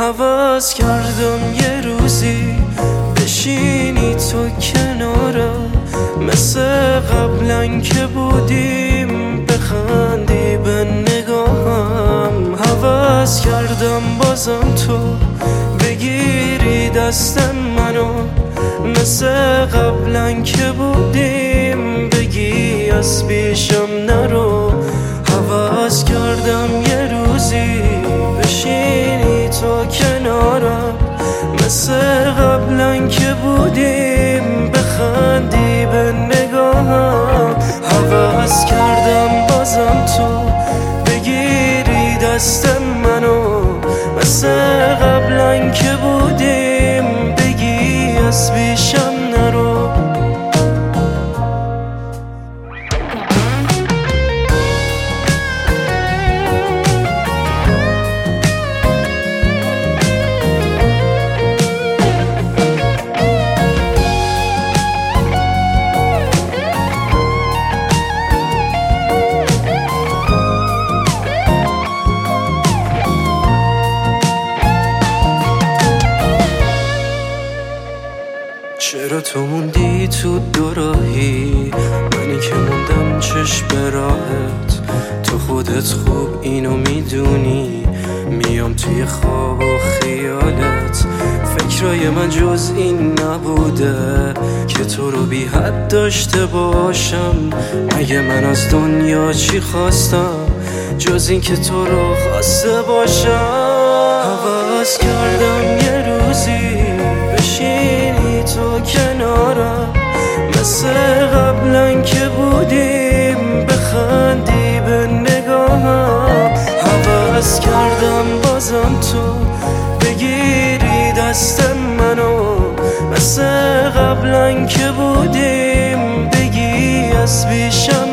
عوض کردم یه روزی بشینی تو کنارم، مثل قبلا که بودیم بخندی به نگاهم. عوض کردم بازم تو بگیری دست منو، مثل قبلا که بودیم بگی از پیشم نرو. عوض کردم یه روزی بشینی تو کنارم، مثل قبلا که بودیم بخندی به نگاهم. عوض کردم بازم تو بگیری دست منو، مثل قبلا که بودیم بگی از پیشم نرو. چرا تو موندی تو دوراهی، منی که موندم چشم به راهت. تو خودت خوب اینو میدونی، میام توی خواب و خیالت. فکرای من جز این نبوده که تو رو بی حد داشته باشم. مگه من از دنیا چی خواستم جز این که تو رو خواسته باشم. عوض کردم یه روزی بشینی تو کنارم، مثل قبلا که بودیم بخندی به نگاهم. عوض کردم بازم تو بگیری دست منو، مثل قبلا که بودیم بگی از پیشم